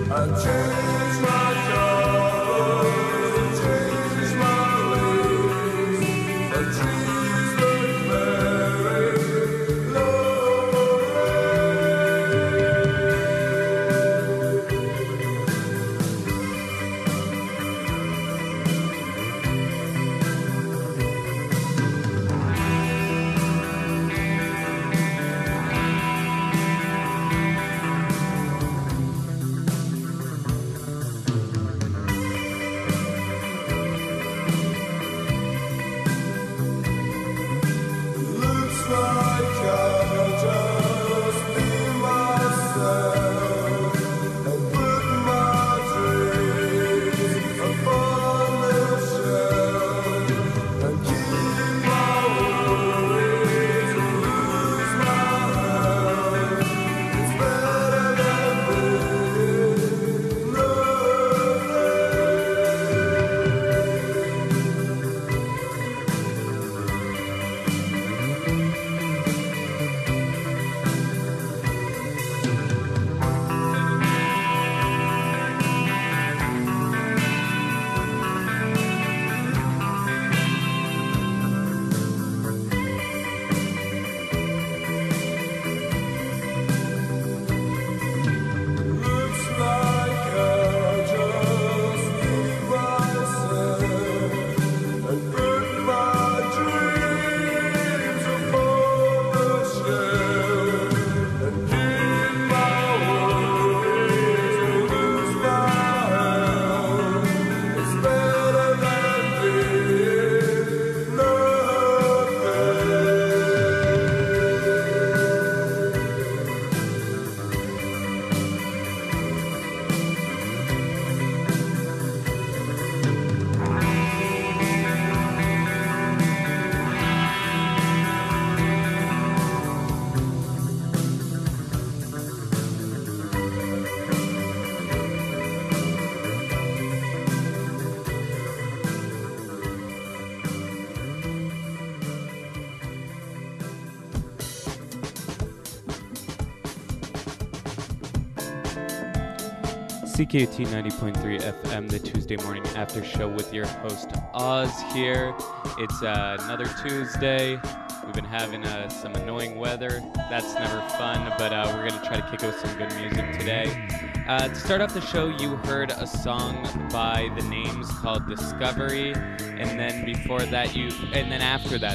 CKUT 90.3 FM, the Tuesday morning after show with your host Oz here. It's another Tuesday. We've been having some annoying weather. That's never fun, but we're going to try to kick it with some good music today. To start off the show, you heard a song by The Names called Discovery, and then before that, after that,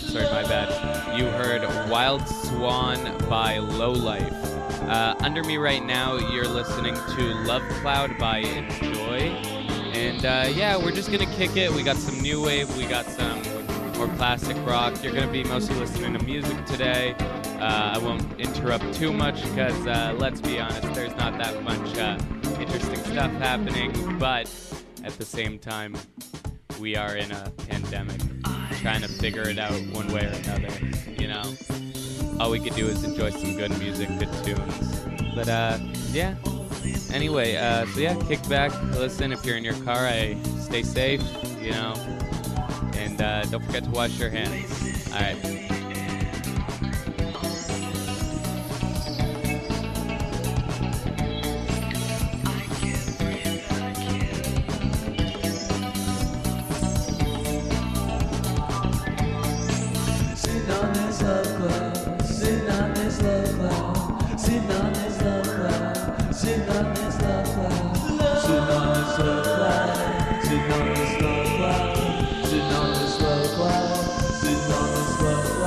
you heard Wild Swan by Lowlife. Under me right now, you're listening to Love Cloud by Enjoy. And yeah, we're just going to kick it. We got some new wave. We got some more classic rock. You're going to be mostly listening to music today. I won't interrupt too much because, let's be honest, there's not that much interesting stuff happening. But at the same time, we are in a pandemic, trying to figure it out one way or another, you know? All we could do is enjoy some good music, good tunes. But, yeah. Anyway, so yeah, kick back, listen. If you're in your car, stay safe, you know. And don't forget to wash your hands. All right. Sitting on this love cloud.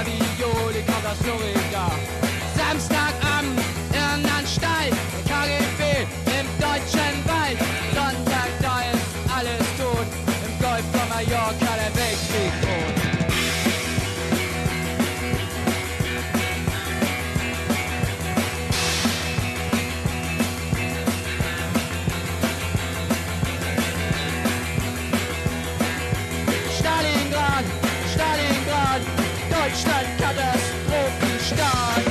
Ravioli kommt aus Florida. Samstagabend Irrenanstalt, KGB im deutschen Wald. Sonntag, da ist alles tot, im Golf von Mallorca der Weltkrieg droht. Stalingrad, Stalingrad, Deutschland Katastrophenstaat.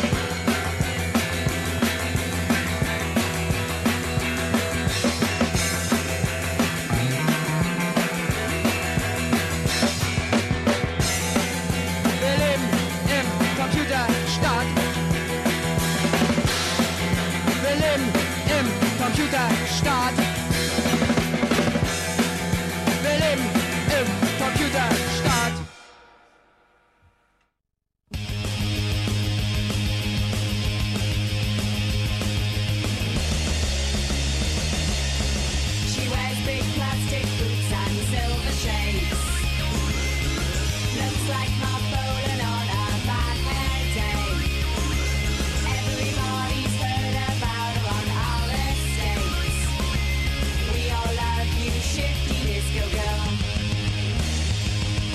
Wir leben im Computerstaat. Wir leben im Computerstaat. Wir leben im Computerstaat. She wears big plastic boots and silver shades. Looks like Mark Bolan on a bad hair day. Everybody's heard about her on all estates. We all love you, shifty disco girl.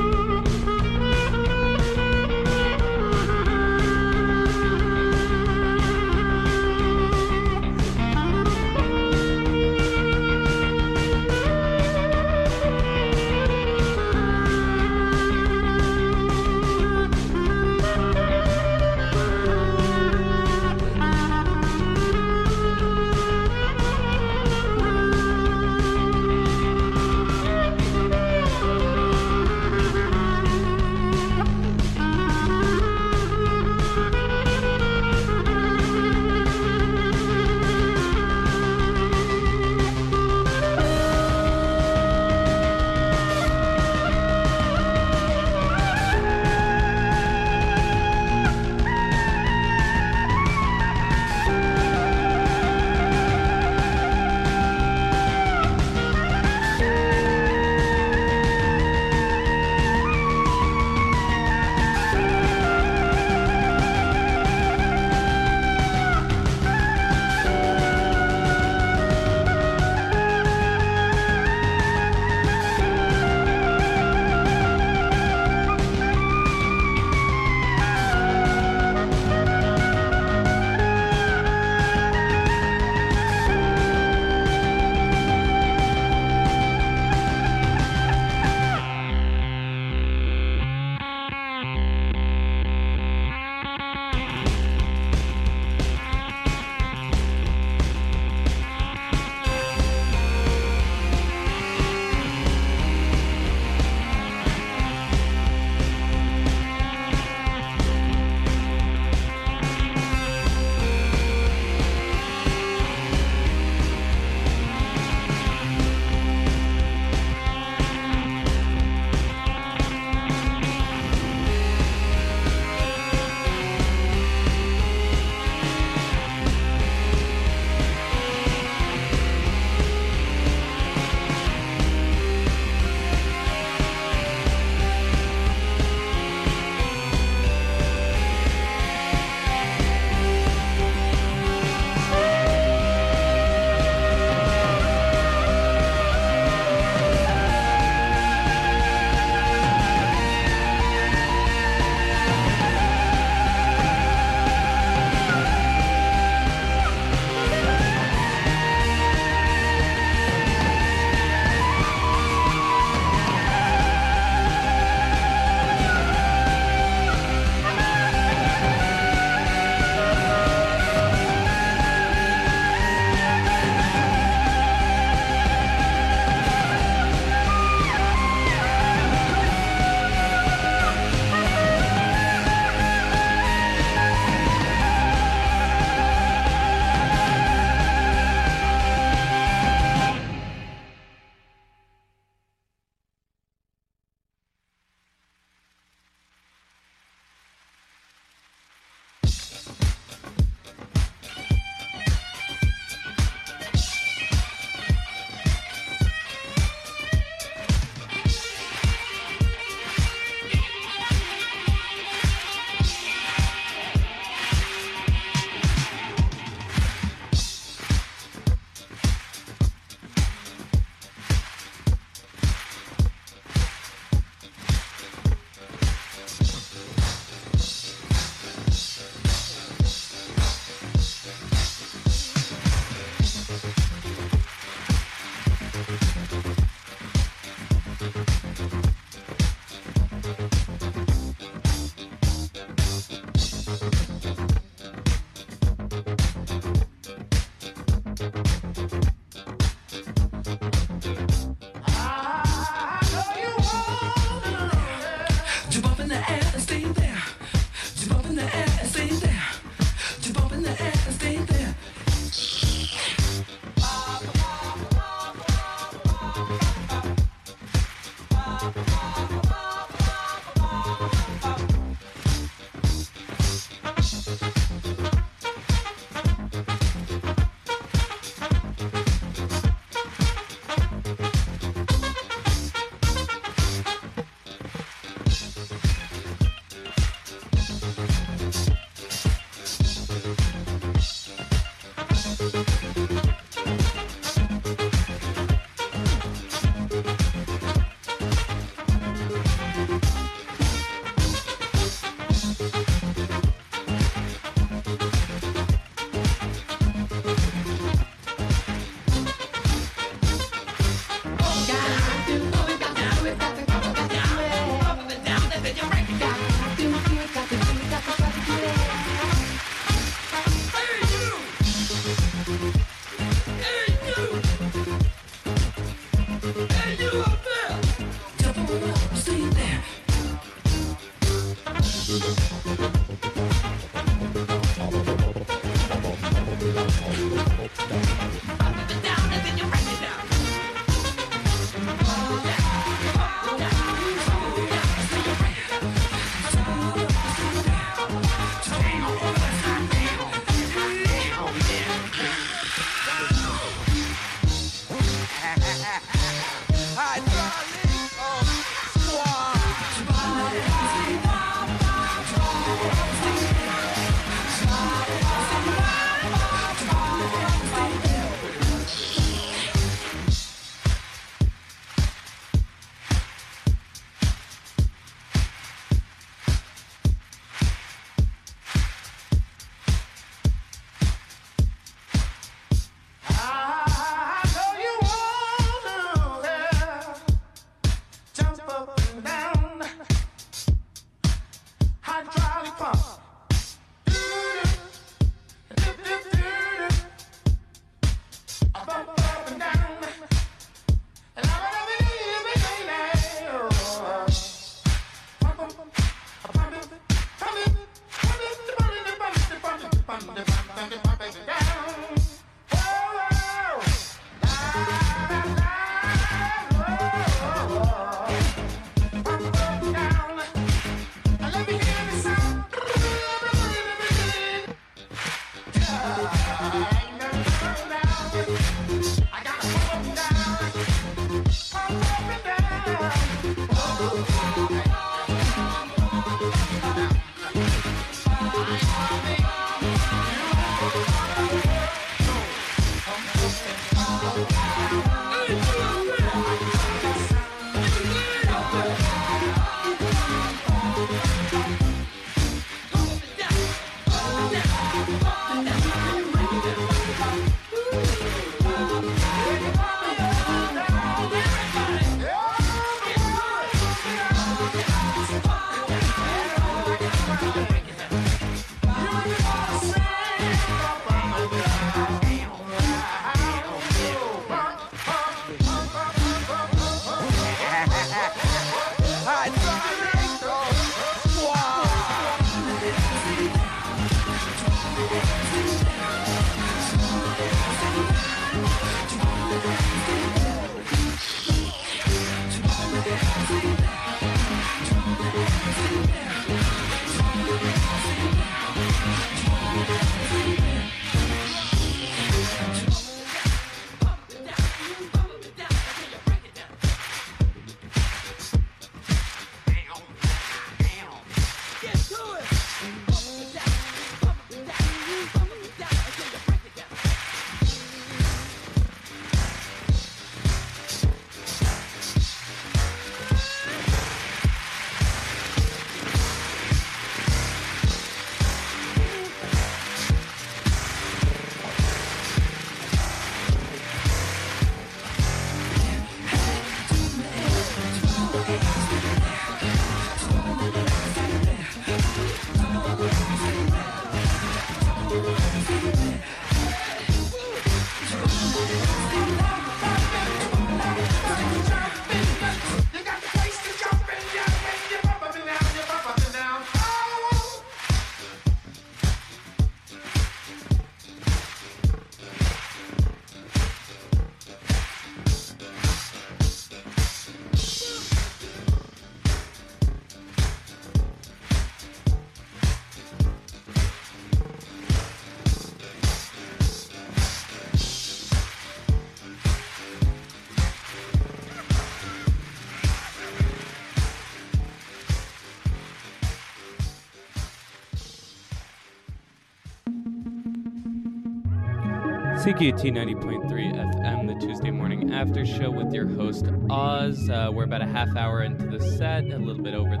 CKUT 90.3 FM, the Tuesday morning after show with your host, Oz. We're about a half hour into the set, a little bit over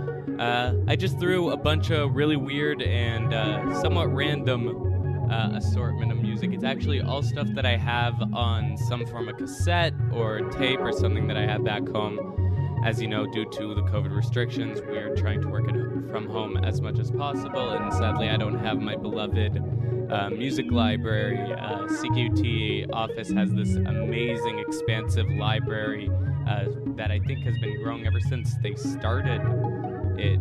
that. I just threw a bunch of really weird and somewhat random assortment of music. It's actually all stuff that I have on some form of cassette or tape or something that I have back home. As you know, due to the COVID restrictions, we're trying to work it from home as much as possible, and sadly I don't have my beloved music library. CKUT office has this amazing, expansive library that I think has been growing ever since they started it.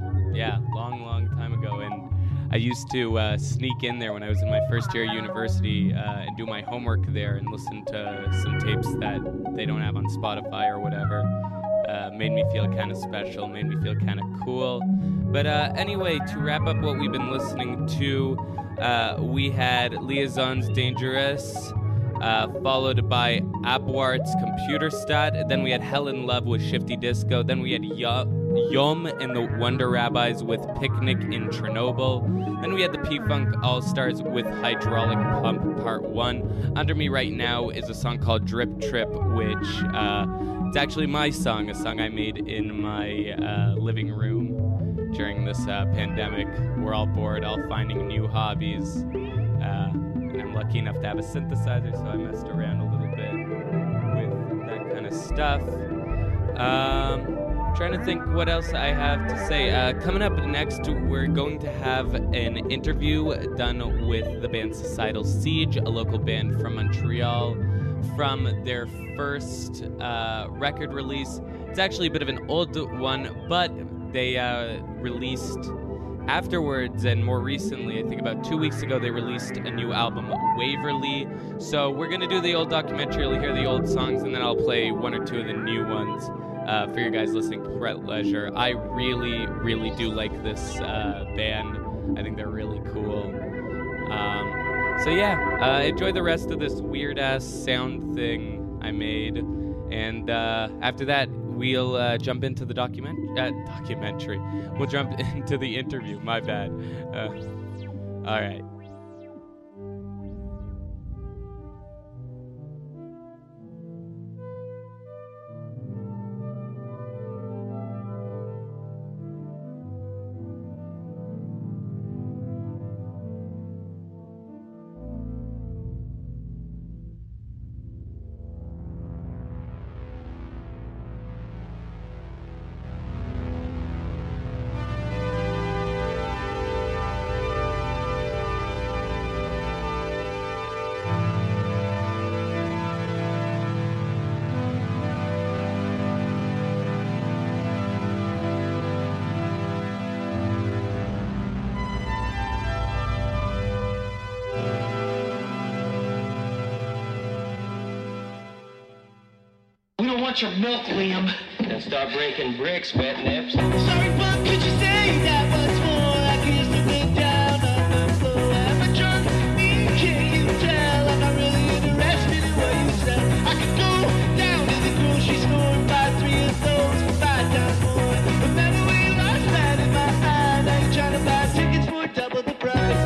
Long time ago. And I used to sneak in there when I was in my first year of university and do my homework there and listen to some tapes that they don't have on Spotify or whatever. Made me feel kind of special, made me feel kind of cool. But anyway, to wrap up what we've been listening to, we had Liaisons Dangerous, followed by Abwart's Computer Stat. Then we had Hell in Love with Shifty Disco. Then we had Yom and the Wonder Rabbis with Picnic in Chernobyl. Then we had the P-Funk All-Stars with Hydraulic Pump Part 1. Under me right now is a song called Drip Trip, which it's actually my song, a song I made in my living room during this pandemic. We're all bored, all finding new hobbies. And I'm lucky enough to have a synthesizer, so I messed around a little bit with that kind of stuff. Trying to think what else I have to say. Coming up next, we're going to have an interview done with the band Societal Siege, a local band from Montreal, from their first record release. It's actually a bit of an old one, but they released afterwards, and more recently, I think about 2 weeks ago, they released a new album, Waverly. So we're going to do the old documentary. You'll hear the old songs, and then I'll play one or two of the new ones for your guys listening at leisure. I really, really do like this band. I think they're really cool. Enjoy the rest of this weird-ass sound thing I made. And after that, we'll jump into the documentary. We'll jump into the interview. My bad. All right. want your milk, Liam. Then start breaking bricks, wet nips. Sorry, but could you say that once more? I used to be down on the floor. Am I drunk? Can't you tell? I'm not really interested in what you said. I could go down to the grocery store and buy 3 of those for 5 times more. But then we lost that in my eye. Now you're trying to buy tickets for double the price.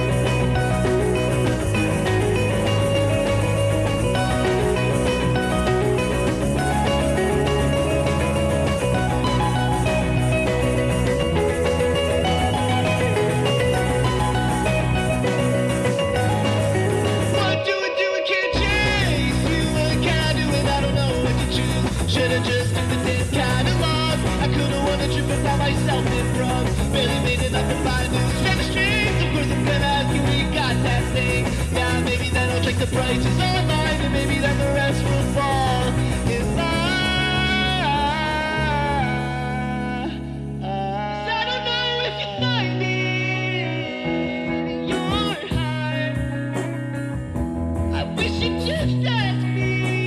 Should've just took the same kind of loss. I could've won the trip and found myself in front. Barely made enough to buy new strand of strings. Of course I'm gonna ask you where you got that thing. Yeah, maybe then I'll check the prices online, and maybe then the rest will fall in line. 'Cause I don't know if you find me in your heart. I wish you'd just ask me.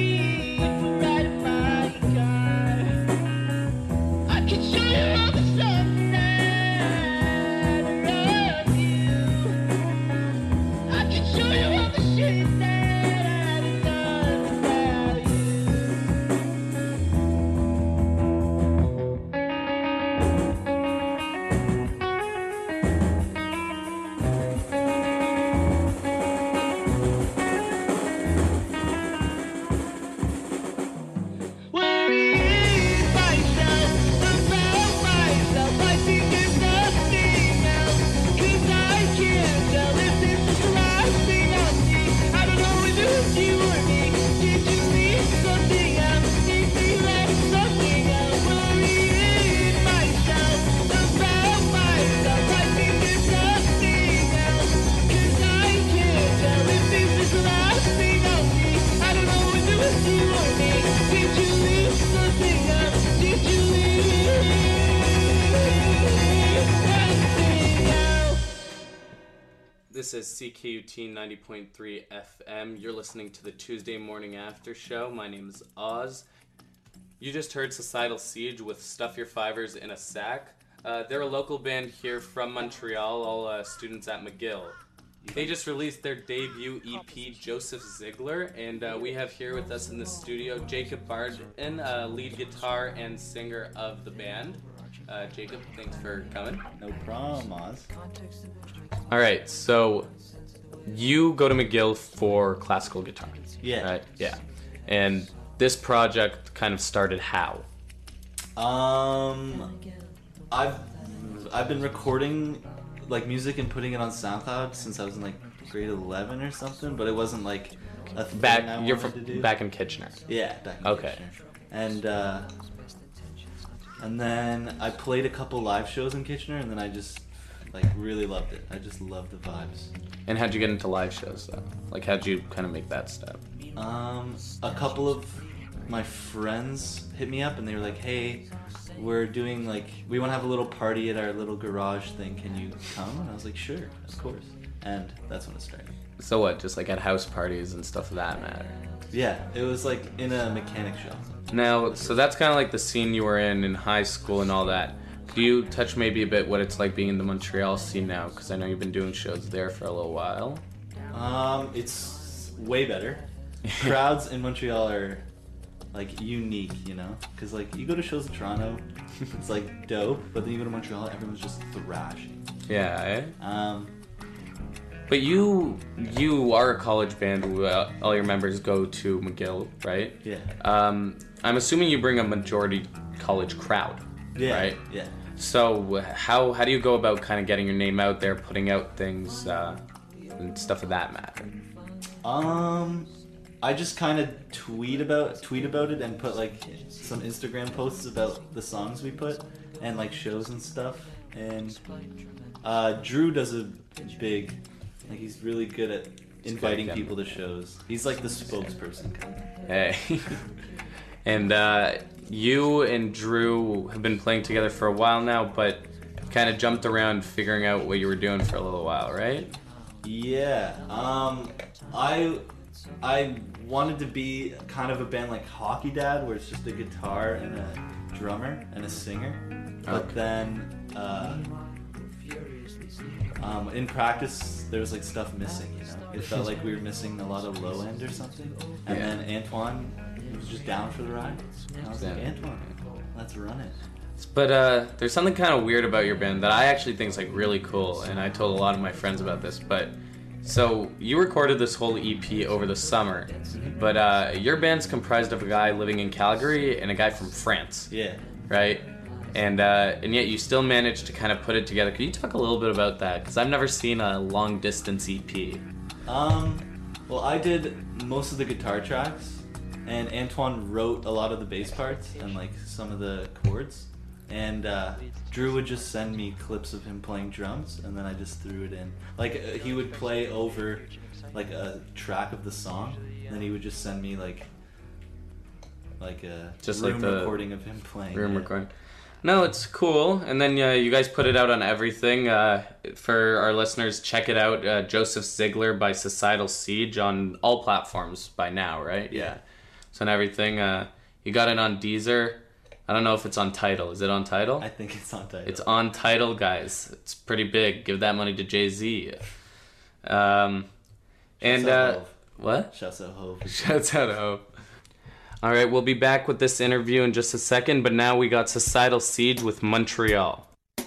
This is CKUT 90.3 FM. You're listening to the Tuesday Morning After Show. My name is Oz. You just heard Societal Siege with Stuff Your Fivers in a Sack. They're a local band here from Montreal, all students at McGill. They just released their debut EP, Joseph Ziegler, and we have here with us in the studio Jacob Barden, lead guitar and singer of the band. Jacob, thanks for coming. No problem, Oz. All right, so you go to McGill for classical guitar. Yeah. Right? Yeah. And this project kind of started how? I've been recording like music and putting it on SoundCloud since I was in like grade 11 or something, but it wasn't like a thing I You're wanted to do. back in Kitchener. Yeah, back in Okay. Kitchener. And then I played a couple live shows in Kitchener, and then I just like really loved it. I just loved the vibes. And how'd you get into live shows though? Like how'd you kind of make that step? A couple of my friends hit me up and they were like, "Hey, we're doing we want to have a little party at our little garage thing. Can you come?" And I was like, "Sure, of course." And that's when it started. So what? Just like at house parties and stuff of that matter? Yeah, it was like in a mechanic shop. Now, so that's kind of like the scene you were in high school and all that. Could you touch maybe a bit what it's like being in the Montreal scene now? Because I know you've been doing shows there for a little while. It's way better. Crowds in Montreal are like unique, you know? Because like you go to shows in Toronto, it's like dope, but then you go to Montreal, everyone's just thrashing. Yeah, eh? But you are a college band where all your members go to McGill, right? Yeah. I'm assuming you bring a majority college crowd, Yeah. right? Yeah. So how do you go about kind of getting your name out there, putting out things and stuff of that matter? I just kind of tweet about it and put like some Instagram posts about the songs we put and like shows and stuff. And Drew does a big, like he's really good at inviting people to shows. He's like the spokesperson kind of. Hey. And you and Drew have been playing together for a while now, but kind of jumped around figuring out what you were doing for a little while, right? Yeah. I wanted to be kind of a band like Hockey Dad, where it's just a guitar and a drummer and a singer. But then in practice, there was like stuff missing. You know, it felt like we were missing a lot of low end or something. And then Antoine was just down for the ride. And I was like, Antoine, let's run it. But there's something kind of weird about your band that I actually think is like really cool, and I told a lot of my friends about this. But so you recorded this whole EP over the summer, but your band's comprised of a guy living in Calgary and a guy from France. Yeah. Right? And yet you still managed to kind of put it together. Could you talk a little bit about that? Because I've never seen a long distance EP. Well, I did most of the guitar tracks, and Antoine wrote a lot of the bass parts and like some of the chords. And Drew would just send me clips of him playing drums, and then I just threw it in. Like he would play over like a track of the song, and then he would just send me like a just room like the recording of him playing. Room recording. No, it's cool. And then you guys put it out on everything. For our listeners, check it out. Joseph Ziegler by Societal Siege on all platforms by now, right? Yeah. So on everything. You got it on Deezer. I don't know if it's on Tidal. Is it on Tidal? I think it's on Tidal. It's on Tidal, guys. It's pretty big. Give that money to Jay-Z. What? Shouts out Hove. Shouts out Hove. All right, we'll be back with this interview in just a second, but now we got Societal Siege with Montreal.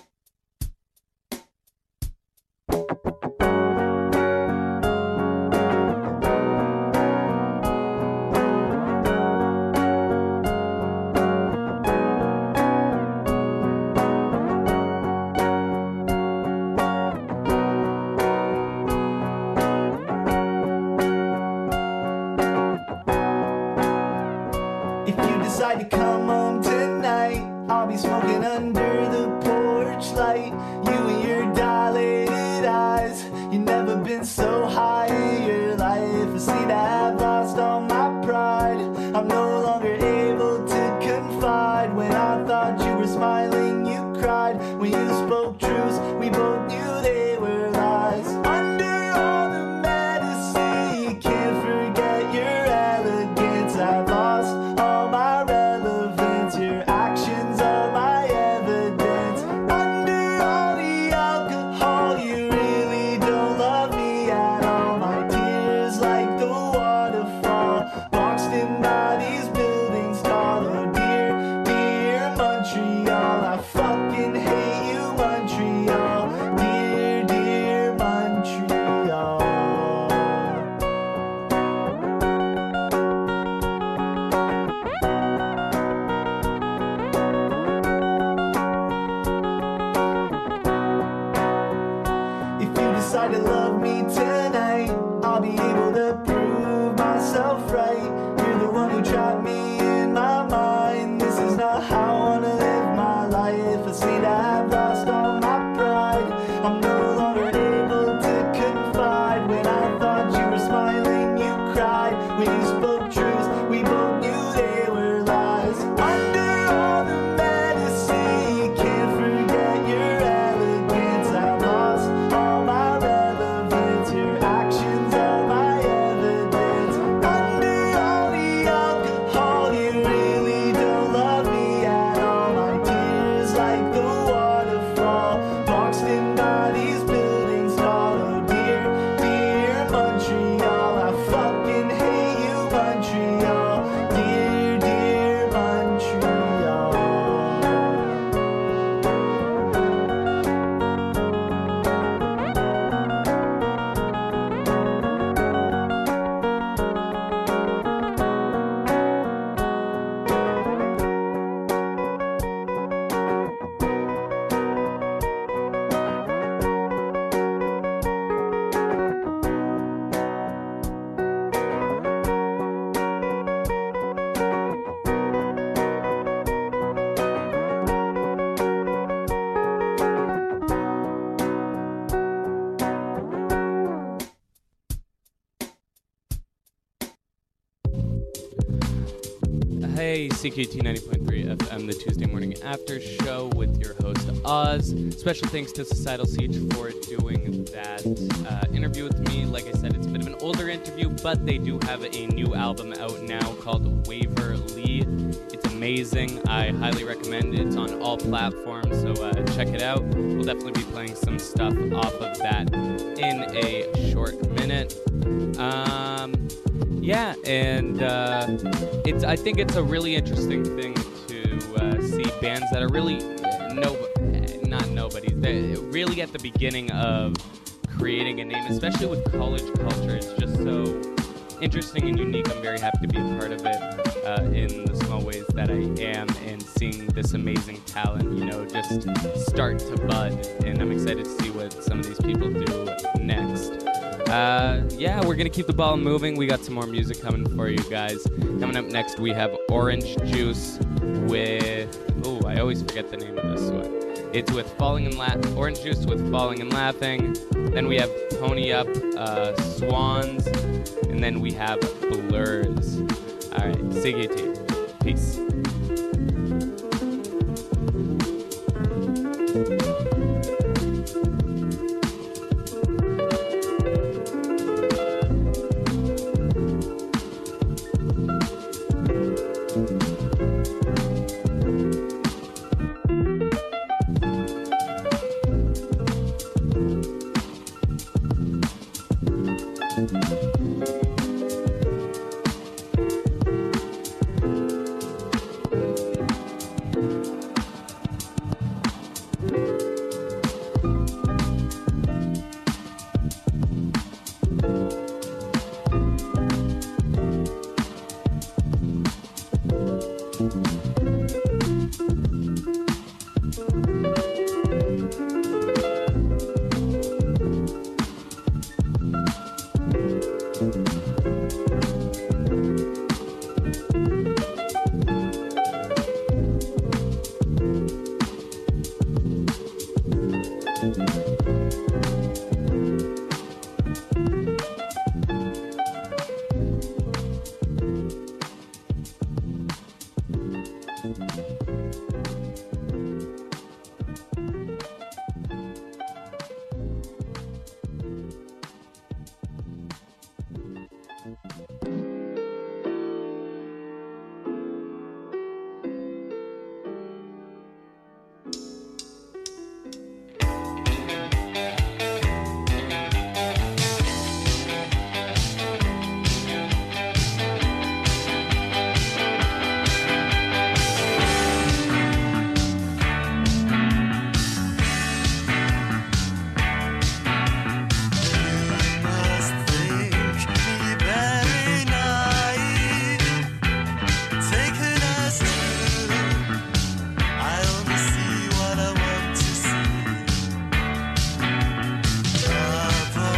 If you decide to come home tonight, I'll be smoking under the porch light. You and your dilated eyes, you've never been so high in your life. I see that I've lost all my pride. I'm no longer able to confide. When I thought you were smiling, you cried. When you spoke truths, we both knew they were lies. Under all the medicine, you can't forget your elegance. I've lost all my relevance. Your actions are my evidence. Under all the alcohol, you really don't love me at all. My tears like the waterfall, boxed in by these buildings tall. Oh dear, dear Montreal, I fucking hate you, Montreal. Dear, dear Montreal. If you decide to love me tonight, I'll be able to prove myself right. You're the one who trapped me in my mind. This is not how I wanna live my life. I see that I've lost all my pride. I'm no longer able to confide. When I thought you were smiling, you cried. When you spoke truths, we both knew they were lies. Under all the medicine, you can't forget your elegance. I've lost all my relevance. Your actions are my evidence. Under all the alcohol, Hey, CKT 90.3 FM, the Tuesday morning after show with your host Oz. Special thanks to Societal Siege for doing that interview with me. Like I said, it's a bit of an older interview, but they do have a new album out now called Waverly. It's amazing. I highly recommend it. It's on all platforms, so check it out. We'll definitely be playing some stuff off of that in a short minute. Yeah, and I think it's a really interesting thing to see bands that are really not nobodies. They're really at the beginning of creating a name, especially with college culture. It's just so interesting and unique. I'm very happy to be a part of it in the small ways that I am, and seeing this amazing talent, just start to bud. And I'm excited to see what some of these people do next. We're gonna keep the ball moving. We got some more music coming for you guys. Coming up next, we have Orange Juice with... Oh, I always forget the name of this one. It's with Orange Juice with Falling and Laughing. Then we have Pony Up, Swans. And then we have Blurs. All right, CKT. Peace.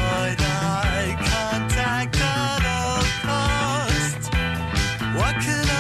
What can